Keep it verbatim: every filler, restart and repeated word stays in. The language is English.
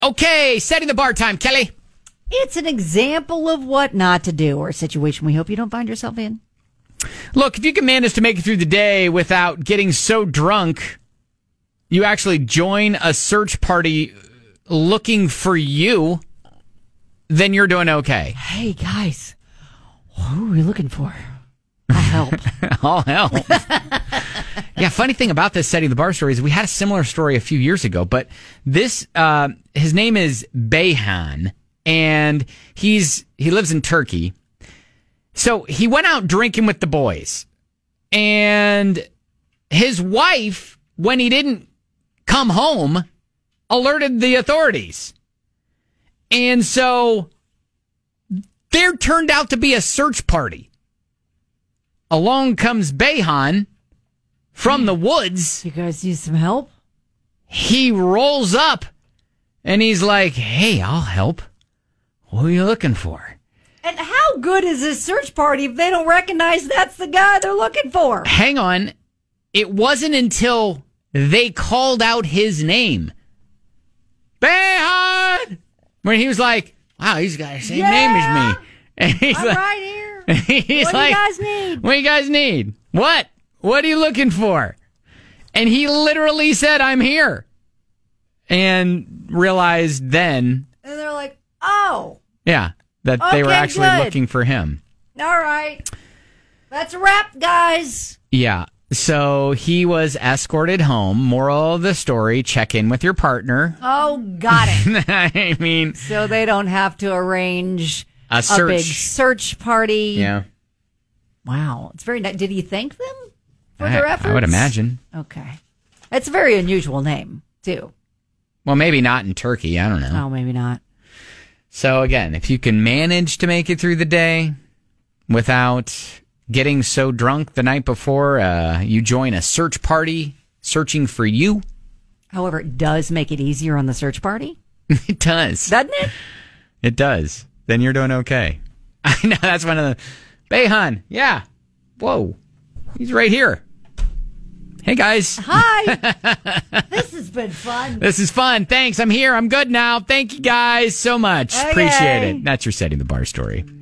Okay, setting the bar time, Kelly. It's an example of what not to do, or a situation we hope you don't find yourself in. Look, if you can manage to make it through the day without getting so drunk, you actually join a search party looking for you, then you're doing okay. Hey, guys, who are we looking for? I'll help. I'll help. Yeah, funny thing about this setting the bar story is we had a similar story a few years ago, but this, uh, his name is Beyhan, and he's he lives in Turkey. So he went out drinking with the boys, and his wife, when he didn't come home, alerted the authorities. And so there turned out to be a search party. Along comes Beyhan from the woods. You guys need some help? He rolls up and he's like, hey, I'll help. What are you looking for? And how good is this search party if they don't recognize that's the guy they're looking for? Hang on. It wasn't until they called out his name. Beyhan! When he was like, wow, he's got the same yeah, name as me. And he's I'm like, right here. He's what like, do you guys need? What do you guys need? What? What are you looking for? And he literally said, I'm here. And realized then. And they're like, oh. Yeah, that okay, they were actually good. looking for him. All right. That's a wrap, guys. Yeah. So he was escorted home. Moral of the story, check in with your partner. Oh, got it. I mean. So they don't have to arrange a, search. a big search party. Yeah. Wow. It's very nice. Did he thank them for I, their efforts? I would imagine. Okay. It's a very unusual name, too. Well, maybe not in Turkey. I don't know. Oh, maybe not. So again, if you can manage to make it through the day without getting so drunk the night before, uh, you join a search party searching for you. However, it does make it easier on the search party. It does. Doesn't it? It does. Then you're doing okay. I know, that's one of the... Beyhan, yeah. Whoa. He's right here. Hey, guys. Hi. This has been fun. This is fun. Thanks. I'm here. I'm good now. Thank you guys so much. Okay. Appreciate it. That's your Setting the Bar story.